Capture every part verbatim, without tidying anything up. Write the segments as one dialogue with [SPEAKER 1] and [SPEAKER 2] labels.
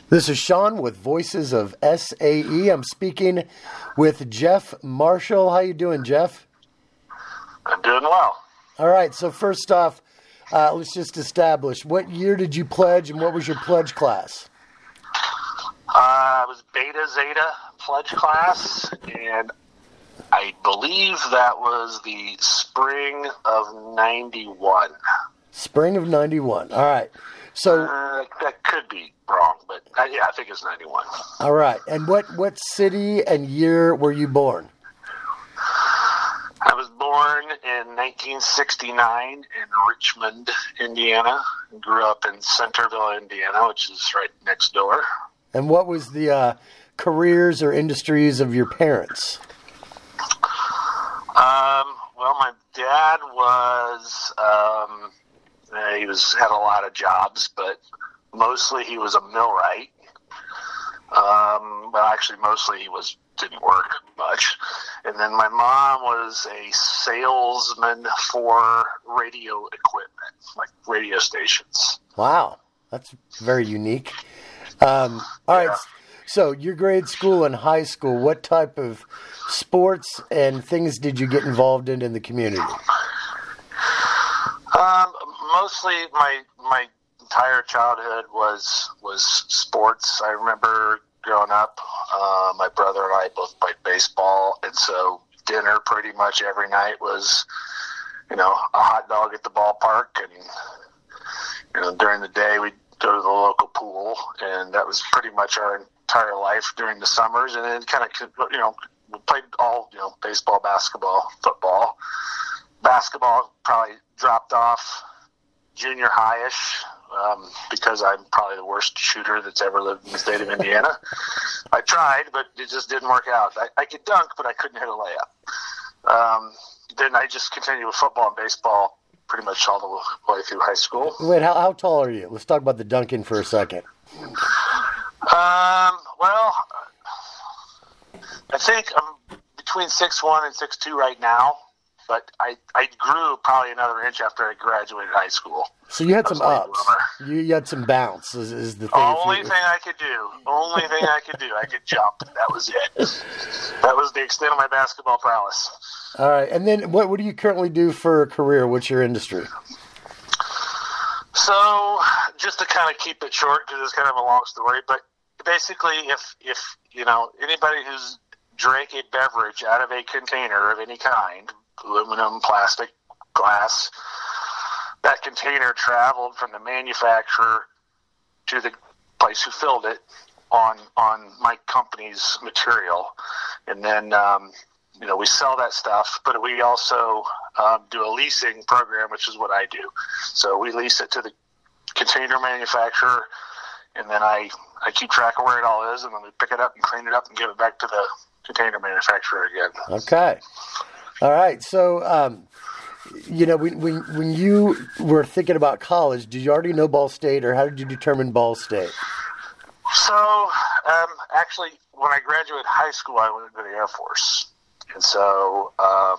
[SPEAKER 1] This is Sean with Voices of S A E. I'm speaking with Jeff Marshall. How you doing, Jeff?
[SPEAKER 2] I'm doing well.
[SPEAKER 1] All right, so first off, uh, let's just establish, what year did you pledge and what was your pledge class?
[SPEAKER 2] Uh, I was Beta Zeta pledge class, and I believe that was the spring of ninety-one.
[SPEAKER 1] Spring of ninety-one. All right. So
[SPEAKER 2] uh, that could be wrong, but uh, yeah, I think it's ninety-one.
[SPEAKER 1] All right. And what, what city and year were you born?
[SPEAKER 2] I was born in nineteen sixty-nine in Richmond, Indiana. Grew up in Centerville, Indiana, which is right next door.
[SPEAKER 1] And what was the uh, careers or industries of your parents?
[SPEAKER 2] Um, well, my dad was, um, uh, he was had a lot of jobs, but mostly he was a millwright. Um, well, actually, mostly he was didn't work much. And then my mom was a salesman for radio equipment, like radio stations.
[SPEAKER 1] Wow, that's very unique. Um, all
[SPEAKER 2] yeah.
[SPEAKER 1] right, so your grade school and high school, what type of sports and things did you get involved in in the community?
[SPEAKER 2] Um, mostly my my entire childhood was was sports. I remember growing up, uh, my brother and I both played baseball, and so dinner pretty much every night was, you know, a hot dog at the ballpark, and you know, during the day we'd go to the local pool, and that was pretty much our entire life during the summers. And then kind of, you know, we played all, you know, baseball, basketball, football. Basketball probably dropped off junior high-ish um, because I'm probably the worst shooter that's ever lived in the state of Indiana. I tried, but it just didn't work out. I, I could dunk, but I couldn't hit a layup. Um, then I just continued with football and baseball pretty much all the way through high school.
[SPEAKER 1] Wait, how, how tall are you? Let's talk about the dunking for a second.
[SPEAKER 2] Um, well, I think I'm between six one and six two right now, but I, I grew probably another inch after I graduated high school.
[SPEAKER 1] So you had some ups. You, you had some bounce is, is the thing.
[SPEAKER 2] Only thing I could do. Only thing I could do. I could jump. That was it. That was the extent of my basketball prowess.
[SPEAKER 1] All right. And then what, what do you currently do for a career? What's your industry?
[SPEAKER 2] So just to kind of keep it short, because it's kind of a long story, but basically if, if you know, anybody who's drank a beverage out of a container of any kind, aluminum, plastic, glass, that container traveled from the manufacturer to the place who filled it on on my company's material. And then, um, you know, we sell that stuff, but we also um, do a leasing program, which is what I do. So we lease it to the container manufacturer, and then I, I keep track of where it all is, and then we pick it up and clean it up and give it back to the container manufacturer again.
[SPEAKER 1] Okay. All right. So, um, you know, when, when when you were thinking about college, did you already know Ball State, or how did you determine Ball State?
[SPEAKER 2] So, um, actually, when I graduated high school, I went into the Air Force. And so um,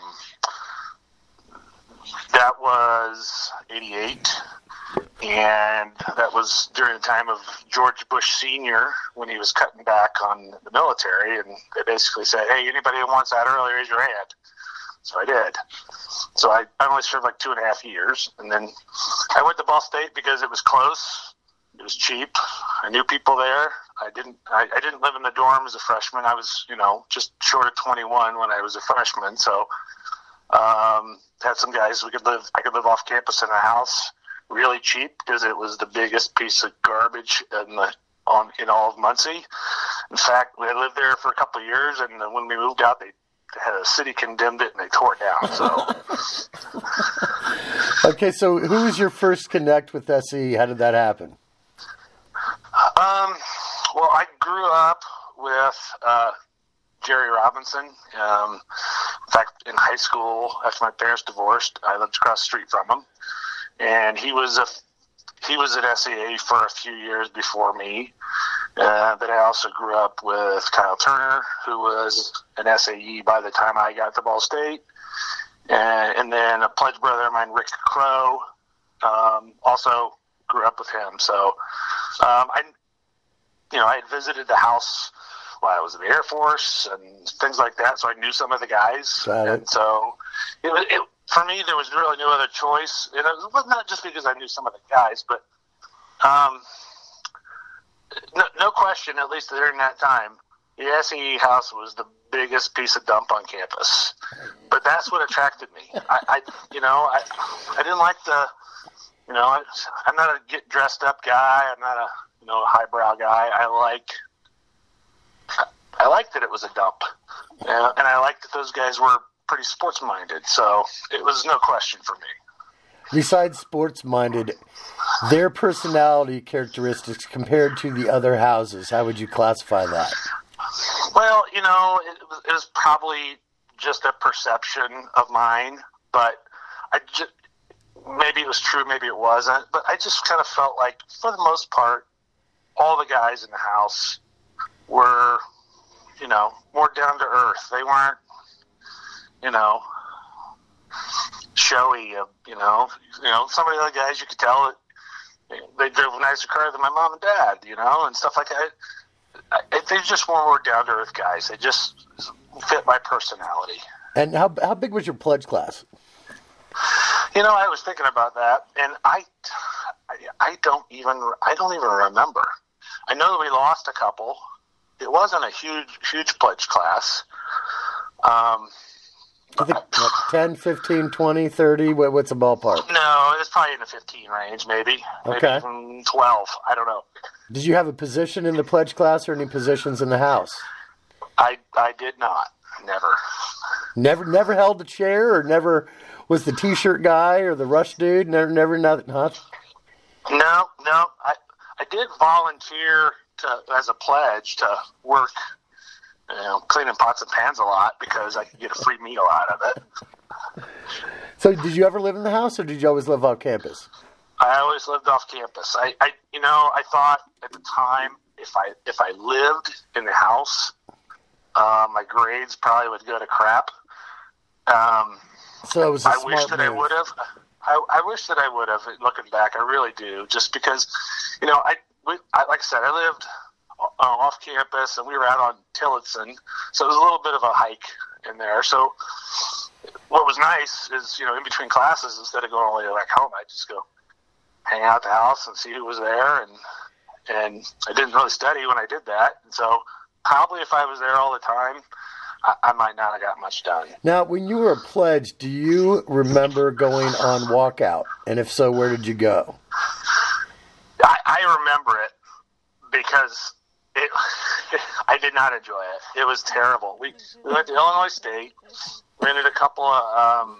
[SPEAKER 2] that was eighty-eight, and that was during the time of George Bush Senior when he was cutting back on the military, and they basically said, hey, anybody who wants that early, raise your hand. So I did. So I, I only served like two and a half years, and then I went to Ball State because it was close. It was cheap. I knew people there. I didn't. I, I didn't live in the dorm as a freshman. I was, you know, just short of twenty-one when I was a freshman. So um, had some guys we could live. I could live off campus in a house, really cheap because it was the biggest piece of garbage in the on in all of Muncie. In fact, we had lived there for a couple of years, and when we moved out, they had a city condemned it and they tore it down. So
[SPEAKER 1] okay, so who was your first connect with S E? How did that happen?
[SPEAKER 2] Um, well, I grew up with uh, Jerry Robinson. Um, in fact, in high school, after my parents divorced, I lived across the street from him, and he was a he was at S E A for a few years before me. Uh, but I also grew up with Kyle Turner, who was an S A E by the time I got to Ball State, and, and then a pledge brother of mine, Rick Crow, um, also grew up with him. So um, I you know, I had visited the house while I was in the Air Force and things like that, so I knew some of the guys.
[SPEAKER 1] Got it.
[SPEAKER 2] And so, it, was- it, for me, there was really no other choice. And it was not just because I knew some of the guys, but um, no, no question, at least during that time, the S E E house was the biggest piece of dump on campus. But that's what attracted me. I, I you know, I, I didn't like the, you know, I, I'm not a get dressed up guy. I'm not a, you know, highbrow guy. I like, I liked that it was a dump, and, and I liked that those guys were pretty sports minded. So it was no question for me.
[SPEAKER 1] Besides sports minded, their personality characteristics compared to the other houses, how would you classify that?
[SPEAKER 2] Well, you know, it, it was probably just a perception of mine, but I just, maybe it was true, maybe it wasn't, but I just kind of felt like, for the most part, all the guys in the house were, you know, more down to earth. They weren't, you know, showy. Uh, you know, you know, some of the other guys, you could tell that they drove a nicer car than my mom and dad, you know, and stuff like that. I, they just were more down to earth guys. They just fit my personality.
[SPEAKER 1] And how how big was your pledge class?
[SPEAKER 2] You know, I was thinking about that, and I, I, I don't even I don't even remember. I know that we lost a couple. It wasn't a huge huge pledge class. Um,
[SPEAKER 1] I think what, ten, fifteen, twenty, thirty, what, what's the ballpark?
[SPEAKER 2] No, it's probably in the fifteen range, maybe.
[SPEAKER 1] Okay.
[SPEAKER 2] Maybe even twelve. I don't know.
[SPEAKER 1] Did you have a position in the pledge class or any positions in the house?
[SPEAKER 2] I I did not. Never.
[SPEAKER 1] Never never held a chair or never was the T-shirt guy or the rush dude? Never, never nothing, huh?
[SPEAKER 2] No, no. I I did volunteer to as a pledge to work, you know, cleaning pots and pans a lot because I could get a free meal out of it.
[SPEAKER 1] So did you ever live in the house or did you always live off campus?
[SPEAKER 2] I always lived off campus. I, I you know, I thought at the time if I if I lived in the house, uh, my grades probably would go to crap. Um,
[SPEAKER 1] so it was a
[SPEAKER 2] I
[SPEAKER 1] smart
[SPEAKER 2] wish that
[SPEAKER 1] move.
[SPEAKER 2] I would have. I, I wish that I would have. Looking back, I really do. Just because, you know, I, we, I like I said, I lived uh, off campus, and we were out on Tillotson, so it was a little bit of a hike in there. So what was nice is, you know, in between classes, instead of going all the way back home, I'd just go hang out at the house and see who was there, and and I didn't really study when I did that. And so probably if I was there all the time, I, I might not have got much done.
[SPEAKER 1] Now, when you were a pledge, do you remember going on walkout? And if so, where did you go?
[SPEAKER 2] I, I remember it because it, I did not enjoy it. It was terrible. We, we went to Illinois State, rented a couple of um,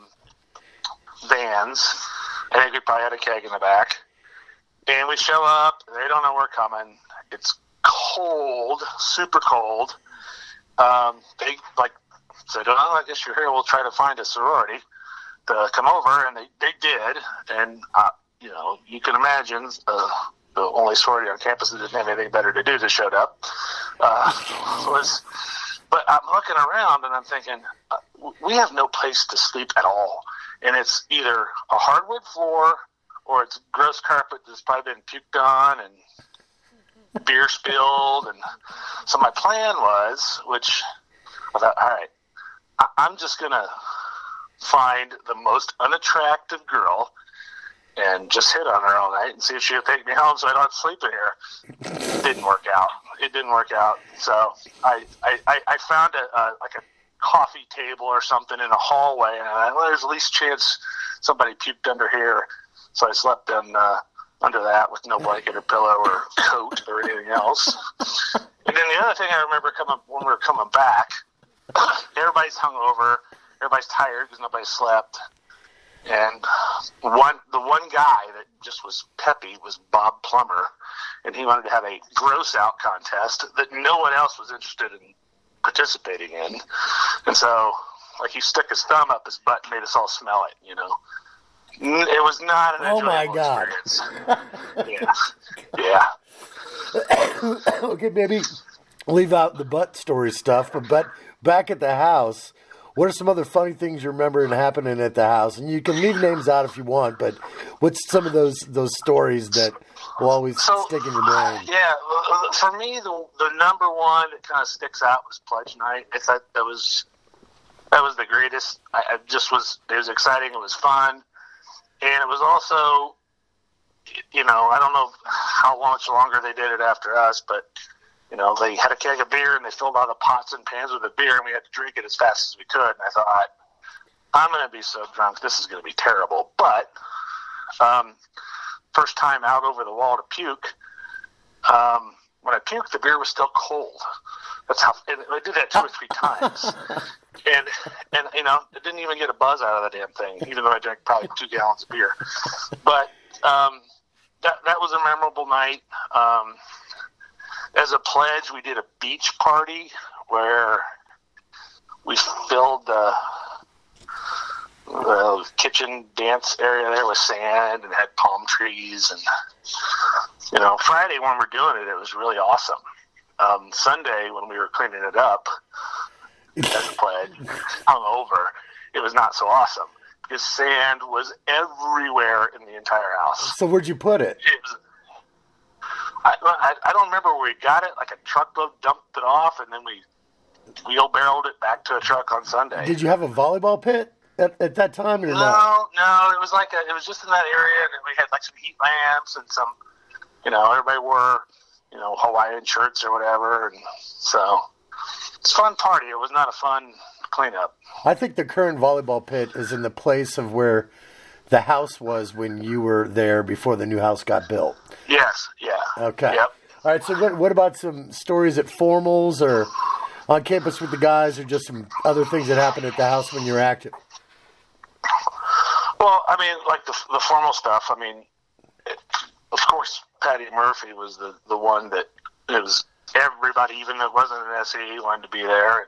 [SPEAKER 2] vans. I think we probably had a keg in the back. And we show up. They don't know we're coming. It's cold, super cold. Um, they, like, said, oh, I guess you're here. We'll try to find a sorority to come over. And they, they did. And, uh, you know, you can imagine uh, the only sorority on campus that didn't have anything better to do that showed up. Uh, was, but I'm looking around and I'm thinking, uh, we have no place to sleep at all. And it's either a hardwood floor or it's gross carpet that's probably been puked on and beer spilled. And so my plan was, which I thought, all right, I- I'm just going to find the most unattractive girl and just hit on her all night and see if she'll take me home so I don't have to sleep in here. It didn't work out. It didn't work out. So I, I, I found a, a like a coffee table or something in a hallway, and I, well, there's the least chance somebody puked under here. So I slept in uh, under that with no blanket or pillow or coat or anything else. And then the other thing I remember coming when we were coming back, everybody's hungover, everybody's tired because nobody slept. And one, the one guy that just was peppy was Bob Plummer, and he wanted to have a gross out contest that no one else was interested in participating in. And so, like, he stuck his thumb up his butt and made us all smell it, you know. It was not an
[SPEAKER 1] Oh, my
[SPEAKER 2] enjoyable
[SPEAKER 1] God.
[SPEAKER 2] experience. Yeah. Yeah.
[SPEAKER 1] Okay, maybe leave out the butt story stuff, but, but back at the house, what are some other funny things you remember and happening at the house? And you can leave names out if you want, but what's some of those those stories that will always
[SPEAKER 2] so,
[SPEAKER 1] stick in your brain?
[SPEAKER 2] Yeah, for me, the the number one that kind of sticks out was Pledge Night. I thought that was that was the greatest. I, I just was it was exciting. It was fun, and it was also, you know, I don't know how much longer they did it after us, but you know, they had a keg of beer and they filled all the pots and pans with the beer, and we had to drink it as fast as we could. And I thought, I'm going to be so drunk, this is going to be terrible. But um, first time out over the wall to puke. Um, when I puked, the beer was still cold. That's how and I did that two or three times, and and you know, it didn't even get a buzz out of the damn thing, even though I drank probably two gallons of beer. But um, that that was a memorable night. Um, as a pledge, we did a beach party where we filled the uh, kitchen dance area there with sand and had palm trees. And, you know, Friday when we were doing it, it was really awesome. Um, Sunday when we were cleaning it up as a pledge, hungover, it was not so awesome because sand was everywhere in the entire house.
[SPEAKER 1] So where'd you put it?
[SPEAKER 2] It was, I, I, I don't remember where we got it. Like a truckload dumped it off, and then we wheelbarrowed it back to a truck on Sunday.
[SPEAKER 1] Did you have a volleyball pit at, at that time or
[SPEAKER 2] no?
[SPEAKER 1] not?
[SPEAKER 2] No, it was like a, it was just in that area, and we had like some heat lamps and some, you know, everybody wore, you know, Hawaiian shirts or whatever, and so it's a fun party. It was not a fun cleanup.
[SPEAKER 1] I think the current volleyball pit is in the place of where the house was when you were there before the new house got built.
[SPEAKER 2] Yes, yeah.
[SPEAKER 1] Okay.
[SPEAKER 2] Yep.
[SPEAKER 1] All right, so what, what about some stories at formals or on campus with the guys, or just some other things that happened at the house when you were active?
[SPEAKER 2] Well, I mean, like the the formal stuff, I mean, it, of course, Patty Murphy was the, the one that it was everybody, even though it wasn't an S E, wanted to be there.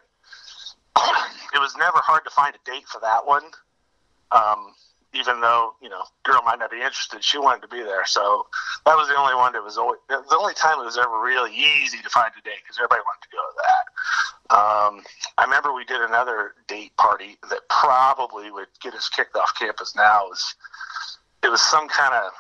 [SPEAKER 2] It was never hard to find a date for that one. Um, even though, you know, girl might not be interested, she wanted to be there. So that was the only one that was always, the only time it was ever really easy to find a date because everybody wanted to go to that. Um, I remember we did another date party that probably would get us kicked off campus now. It was, it was some kind of,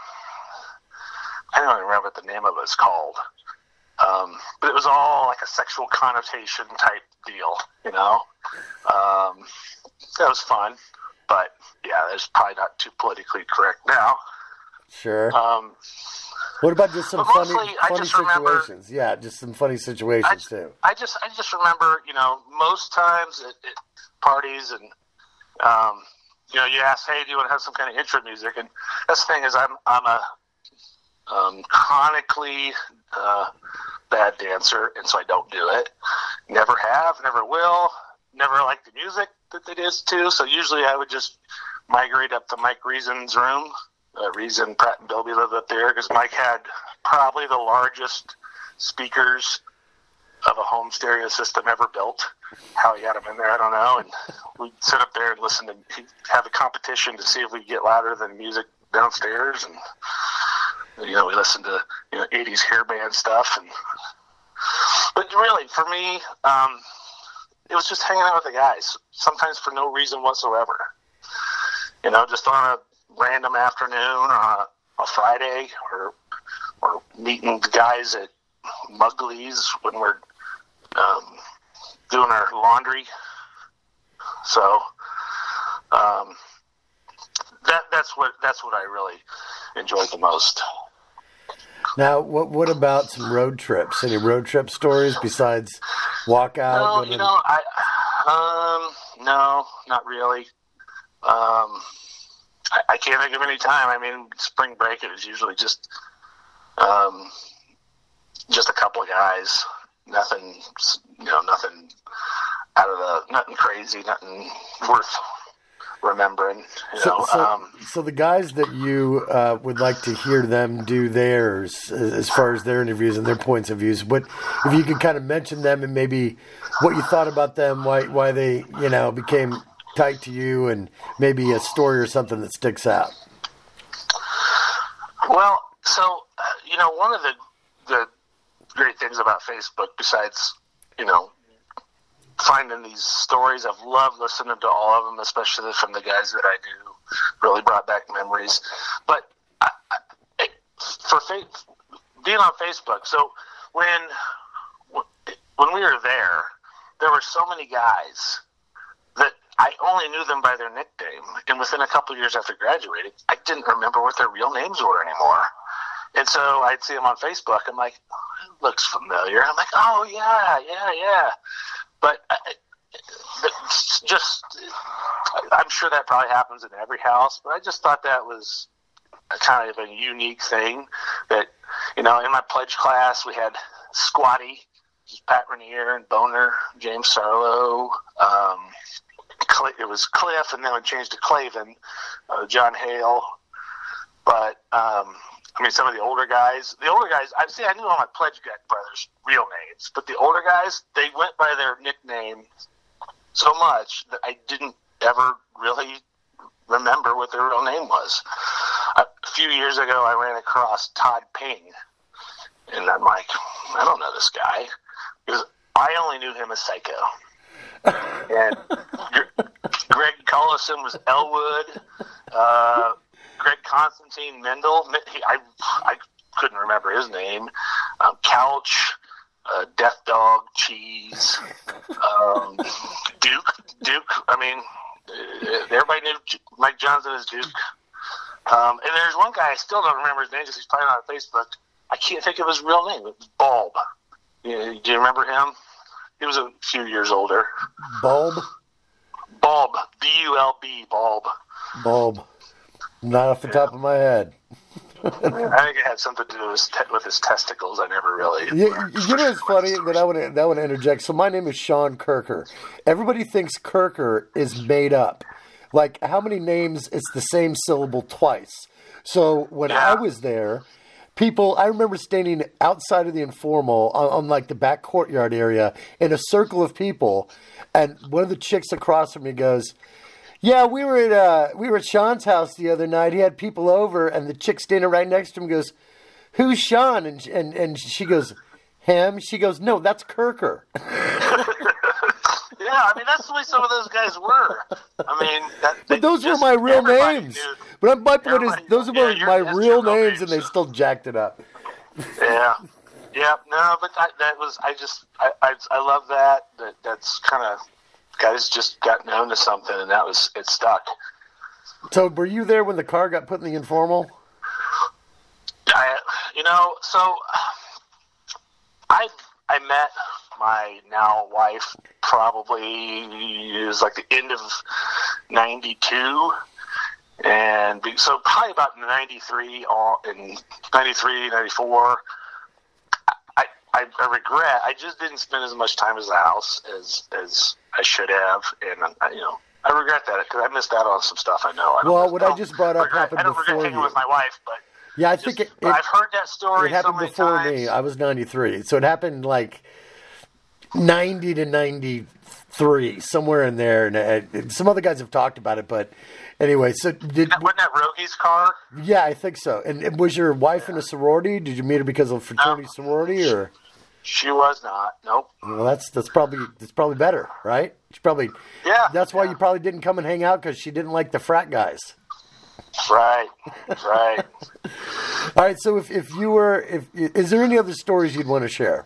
[SPEAKER 2] I don't even remember what the name of it was called. Um, but it was all like a sexual connotation type deal, you know? Um, that was fun. But, yeah, that's probably not too politically correct now.
[SPEAKER 1] Sure.
[SPEAKER 2] Um,
[SPEAKER 1] what about just some funny,
[SPEAKER 2] mostly,
[SPEAKER 1] funny situations? Remember, yeah, just some funny situations,
[SPEAKER 2] I,
[SPEAKER 1] too.
[SPEAKER 2] I just I just remember, you know, most times at, at parties and, um, you know, you ask, hey, do you want to have some kind of intro music? And that's the thing is I'm, I'm a um, chronically uh, bad dancer, and so I don't do it. Never have, never will, never liked the music that it is too. So usually I would just migrate up to Mike Reason's room. Uh, Reason, Pratt, and Bilby lived up there because Mike had probably the largest speakers of a home stereo system ever built. How he got them in there, I don't know. And we'd sit up there and listen to he'd have a competition to see if we could get louder than music downstairs. And you know, we listened to you know eighties hair band stuff. And but really, for me, um, it was just hanging out with the guys, sometimes for no reason whatsoever. You know, just on a random afternoon or on a, a Friday or or meeting the guys at Mugley's when we're um, doing our laundry. So um, that that's what that's what I really enjoyed the most.
[SPEAKER 1] Now, what what about some road trips? Any road trip stories besides walkout?
[SPEAKER 2] No, you know, I um, no, not really. Um, I, I can't think of any time. I mean, spring break it was usually just um, just a couple of guys. Nothing, you know, nothing out of the, nothing crazy, nothing worth remembering. You
[SPEAKER 1] so,
[SPEAKER 2] know,
[SPEAKER 1] so,
[SPEAKER 2] um,
[SPEAKER 1] so the guys that you uh, would like to hear them do theirs, as far as their interviews and their points of views, what if you could kind of mention them and maybe what you thought about them, why why they you know became tight to you, and maybe a story or something that sticks out.
[SPEAKER 2] Well, so uh, you know, one of the the great things about Facebook, besides you know finding these stories, I've loved listening to all of them, especially from the guys that I knew. Really brought back memories. But I, I, for being on Facebook. So when when we were there, there were so many guys that I only knew them by their nickname. And within a couple of years after graduating, I didn't remember what their real names were anymore. And so I'd see them on Facebook. I'm like, oh, it looks familiar. I'm like, oh, yeah, yeah, yeah. But I, it's just, I'm sure that probably happens in every house, but I just thought that was a kind of a unique thing that, you know, in my pledge class, we had Squatty, Pat Rainier, and Boner, James Sarlo. Um, it was Cliff, and then it changed to Clavin, uh, John Hale. But, um, I mean, some of the older guys, the older guys, I see, I knew all my pledge brothers' real names, but the older guys, they went by their nickname so much that I didn't ever really remember what their real name was. A few years ago, I ran across Todd Ping, and I'm like, I don't know this guy, because I only knew him as Psycho. And Greg Cullison was Elwood. Uh, Greg Constantine Mendel, he, I I couldn't remember his name. Um, Couch, uh, Death Dog, Cheese, um, Duke, Duke. I mean, everybody knew Mike Johnson as Duke. Um, and there's one guy I still don't remember his name, just he's playing on Facebook. I can't think of his real name. It was Bulb. You, do you remember him? He was a few years older.
[SPEAKER 1] Bulb?
[SPEAKER 2] Bulb. B U L B. Bulb.
[SPEAKER 1] Bulb. Not off the yeah. top of my head.
[SPEAKER 2] I think it had something to do with his, te- with his testicles. I never really.
[SPEAKER 1] Yeah, you know what's funny that I would that would interject. So my name is Sean Kirker. Everybody thinks Kirker is made up. Like how many names? It's the same syllable twice. So when yeah. I was there, people. I remember standing outside of the Informal on, on like the back courtyard area in a circle of people, and one of the chicks across from me goes, yeah, we were at uh, we were at Sean's house the other night. He had people over, and the chick standing right next to him goes, "Who's Sean?" And and and she goes, "Him." She goes, "No, that's Kirker."
[SPEAKER 2] Yeah, I mean that's the way some of those guys were. I mean, that,
[SPEAKER 1] but those were my real names. Knew, but my point is, those were yeah, my real names, names, and they still jacked it up.
[SPEAKER 2] Yeah, yeah, no, but that, that was I just I I, I love that. That that's kind of. Guys just got known to something, and that was it stuck.
[SPEAKER 1] So, were you there when the car got put in the Informal?
[SPEAKER 2] I, you know, so I I met my now wife probably it was like the end of ninety-two, and so probably about ninety-three, in ninety-three, ninety-four. I, I I regret I just didn't spend as much time as the house as as. I should have, and I, you know, I regret that because I missed out on some stuff. I know. I don't
[SPEAKER 1] well, what I just brought up regret, happened
[SPEAKER 2] I don't
[SPEAKER 1] before
[SPEAKER 2] regret hanging
[SPEAKER 1] you.
[SPEAKER 2] with my wife, but
[SPEAKER 1] yeah, I
[SPEAKER 2] just,
[SPEAKER 1] think it, it.
[SPEAKER 2] I've heard that story.
[SPEAKER 1] It happened
[SPEAKER 2] so many
[SPEAKER 1] before
[SPEAKER 2] times.
[SPEAKER 1] me. I was ninety-three, so it happened like ninety to ninety-three, somewhere in there. And uh, some other guys have talked about it, but anyway, so did
[SPEAKER 2] wasn't that Rogi's car?
[SPEAKER 1] Yeah, I think so. And was your wife yeah. in a sorority? Did you meet her because of fraternity no. sorority, or?
[SPEAKER 2] She was not. Nope.
[SPEAKER 1] Well, that's that's probably that's probably better, right? She probably.
[SPEAKER 2] Yeah.
[SPEAKER 1] That's why
[SPEAKER 2] yeah.
[SPEAKER 1] you probably didn't come and hang out because she didn't like the frat guys.
[SPEAKER 2] Right. Right.
[SPEAKER 1] All right. So if, if you were, if is there any other stories you'd want to share?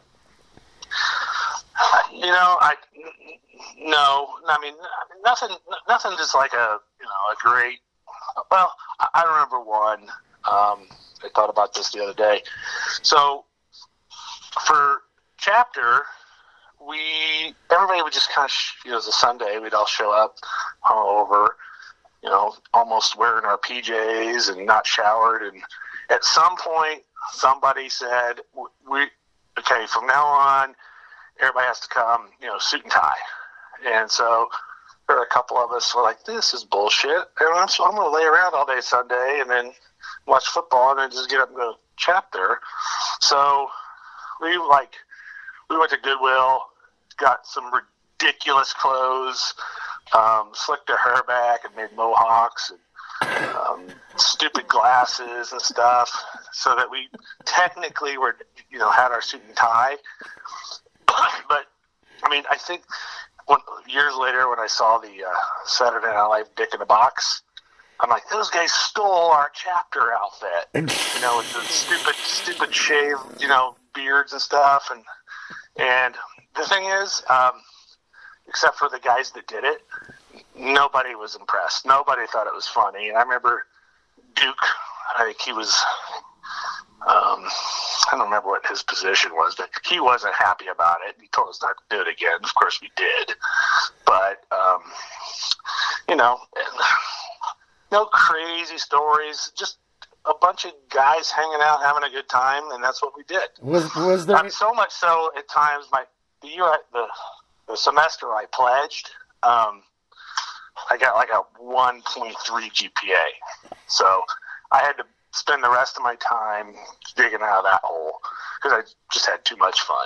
[SPEAKER 2] You know, I no. I mean, nothing. Nothing. Just like a you know a great. Well, I remember one. Um, I thought about this the other day. So. For chapter, we everybody would just kind of you know it was a Sunday we'd all show up hungover, you know, almost wearing our P Js and not showered. And at some point, somebody said, "We okay from now on, everybody has to come, you know, suit and tie." And so there were a couple of us were like, "This is bullshit." And I'm, so I'm going to lay around all day Sunday and then watch football and then just get up and go to chapter. So. We like we went to Goodwill, got some ridiculous clothes, um, slicked our hair back and made mohawks and um, stupid glasses and stuff, so that we technically were you know had our suit and tie. But I mean, I think when, years later when I saw the uh, Saturday Night Live Dick in a Box, I'm like, those guys stole our chapter outfit, you know, with the stupid, stupid shave, you know, beards and stuff. And and the thing is, um, except for the guys that did it, nobody was impressed. Nobody thought it was funny. And I remember Duke, I think he was, um, I don't remember what his position was, but he wasn't happy about it. He told us not to do it again. Of course we did. But, um, you know, no crazy stories, just a bunch of guys hanging out, having a good time, and that's what we did.
[SPEAKER 1] Was was there
[SPEAKER 2] um, so much so at times, my the year I, the the semester I pledged, um, I got like a one point three G P A, so I had to spend the rest of my time digging out of that hole because I just had too much fun.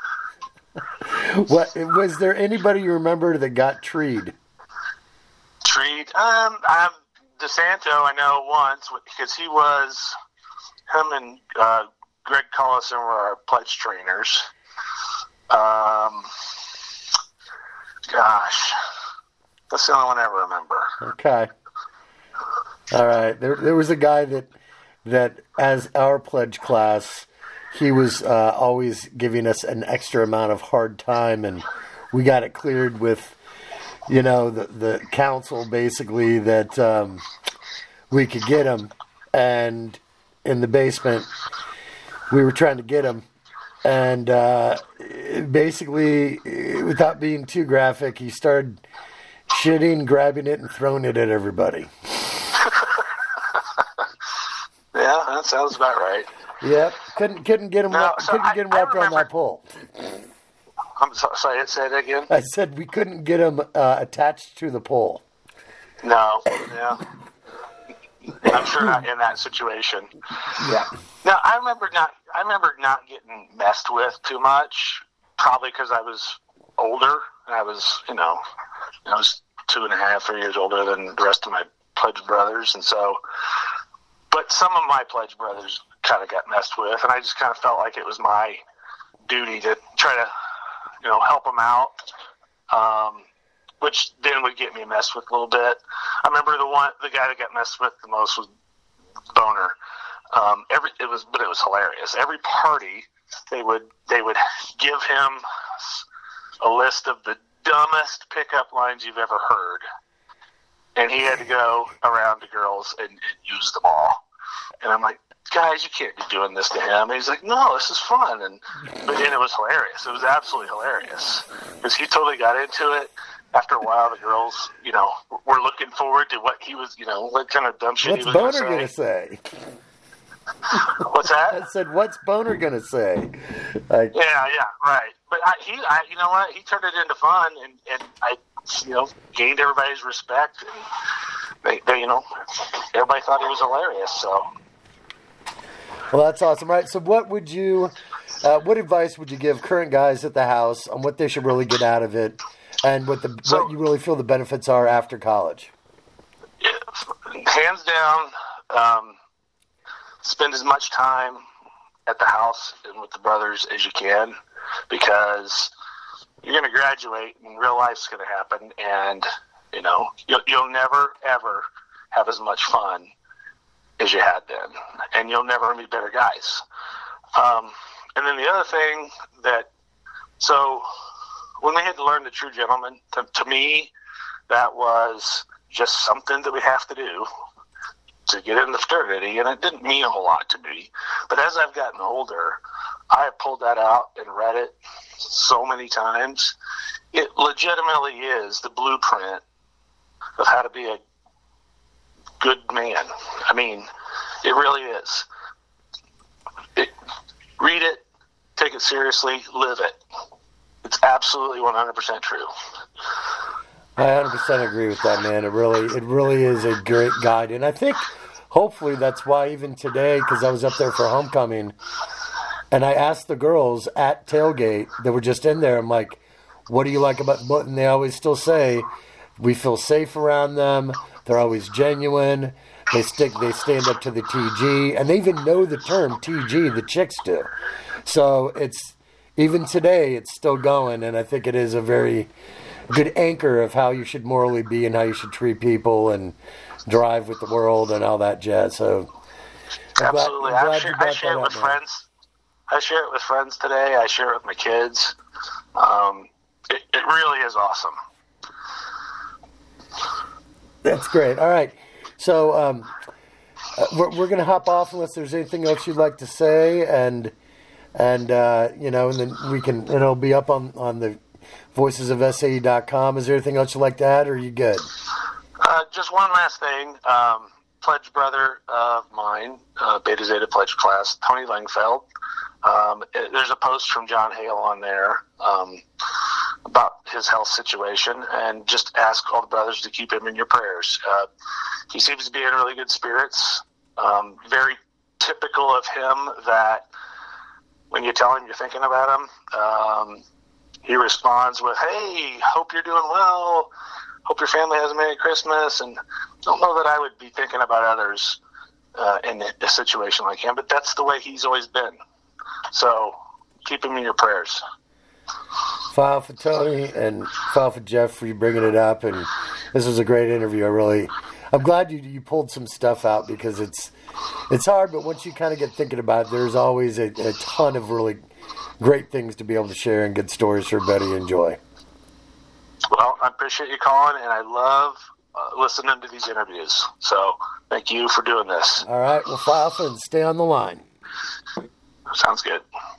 [SPEAKER 1] What was there anybody you remember that got treed?
[SPEAKER 2] Treed? Um, I'm DeSanto. I know once because he was him and uh, Greg Collison were our pledge trainers. Um, gosh, that's the only one I ever remember.
[SPEAKER 1] Okay. All right. There, there was a guy that that as our pledge class, he was uh, always giving us an extra amount of hard time, and we got it cleared with, you know, the the council basically that um, we could get him, and in the basement we were trying to get him, and uh, basically, without being too graphic, he started shitting, grabbing it, and throwing it at everybody.
[SPEAKER 2] Yeah, that sounds about right.
[SPEAKER 1] Yep, couldn't couldn't get him
[SPEAKER 2] No,
[SPEAKER 1] wrapped,
[SPEAKER 2] so
[SPEAKER 1] couldn't
[SPEAKER 2] I-
[SPEAKER 1] get him
[SPEAKER 2] I
[SPEAKER 1] wrapped around
[SPEAKER 2] remember-
[SPEAKER 1] that pole.
[SPEAKER 2] I'm so, sorry, say it again.
[SPEAKER 1] I said we couldn't get him uh, attached to the pole.
[SPEAKER 2] No, yeah. I'm sure not in that situation.
[SPEAKER 1] Yeah.
[SPEAKER 2] No, I remember not. I remember not getting messed with too much. Probably because I was older. And I was, you know, I was two and a half, three years older than the rest of my pledge brothers, and so. But some of my pledge brothers kind of got messed with, and I just kind of felt like it was my duty to try to, you know, help them out. Um, which then would get me messed with a little bit. I remember the one, the guy that got messed with the most was Boner. Um, every it was, but it was hilarious. Every party, they would they would give him a list of the dumbest pickup lines you've ever heard, and he had to go around to girls and, and use them all. And I'm like, guys, you can't be doing this to him. And he's like, no, this is fun. And but then it was hilarious. It was absolutely hilarious because he totally got into it. After a while, the girls, you know, were looking forward to what he was, you know, what kind of dumb shit
[SPEAKER 1] What's
[SPEAKER 2] he was
[SPEAKER 1] Boner
[SPEAKER 2] going
[SPEAKER 1] gonna
[SPEAKER 2] to say.
[SPEAKER 1] say?
[SPEAKER 2] What's that?
[SPEAKER 1] I said, "What's Boner gonna say?" Like,
[SPEAKER 2] Yeah, yeah, right. But I, he, I, you know what? He turned it into fun, and, and I, you know, gained everybody's respect. And they, they, you know, everybody thought he was hilarious. So,
[SPEAKER 1] well, that's awesome, right? So, what would you, uh, what advice would you give current guys at the house on what they should really get out of it, and what the
[SPEAKER 2] So-
[SPEAKER 1] what you really feel the benefits are after college?
[SPEAKER 2] hands down, um, spend as much time at the house and with the brothers as you can, because you're going to graduate and real life's going to happen, and you know you'll, you'll never ever have as much fun as you had then, and you'll never be better guys. Um, and then the other thing that, so when we had to learn the true gentleman, to, to me, that was just something that we have to do to get in the fraternity, and it didn't mean a whole lot to me. But as I've gotten older, I have pulled that out and read it so many times. It legitimately is the blueprint of how to be a good man. I mean, it really is. It, read it, take it seriously, live it. It's absolutely one hundred percent true.
[SPEAKER 1] I one hundred percent agree with that, man. It really, it really is a great guide, and I think hopefully that's why even today, because I was up there for homecoming, and I asked the girls at tailgate that were just in there, I'm like, "What do you like about?" And they always still say, "We feel safe around them. They're always genuine. They stick. They stand up to the T G, and they even know the term T G. The chicks do. So it's even today, it's still going, and I think it is a very good anchor of how you should morally be and how you should treat people, and drive with the world and all that jazz. So I'm
[SPEAKER 2] absolutely,
[SPEAKER 1] glad, I'm glad
[SPEAKER 2] I share,
[SPEAKER 1] you brought
[SPEAKER 2] I share
[SPEAKER 1] that
[SPEAKER 2] it
[SPEAKER 1] up,
[SPEAKER 2] with
[SPEAKER 1] man.
[SPEAKER 2] friends. I share it with friends today. I share it with my kids. Um, it, it really is awesome.
[SPEAKER 1] That's great. All right. So um, uh, we're, we're going to hop off unless there's anything else you'd like to say. And, and uh, you know, and then we can, and it'll be up on, on the voices of S A E dot com. Is there anything else you'd like to add, or are you good?
[SPEAKER 2] Uh, just one last thing. Um, pledge brother of mine, uh, Beta Zeta Pledge class, Tony Langfeld. Um, it, there's a post from John Hale on there um, about his health situation, and just ask all the brothers to keep him in your prayers. Uh, he seems to be in really good spirits. Um, very typical of him that when you tell him you're thinking about him, um, he responds with, "Hey, hope you're doing well. Hope your family has a Merry Christmas." And don't know that I would be thinking about others uh, in a situation like him, but that's the way he's always been. So keep him in your prayers.
[SPEAKER 1] File for Tony and file for Jeff for you bringing it up. And this was a great interview. I really, I'm glad you you pulled some stuff out, because it's it's hard, but once you kind of get thinking about it, there's always a, a ton of really great things to be able to share and good stories for everybody to enjoy.
[SPEAKER 2] Well, I appreciate you calling, and I love uh, listening to these interviews. So thank you for doing this.
[SPEAKER 1] All right. Well, file for and stay on the line.
[SPEAKER 2] Sounds good.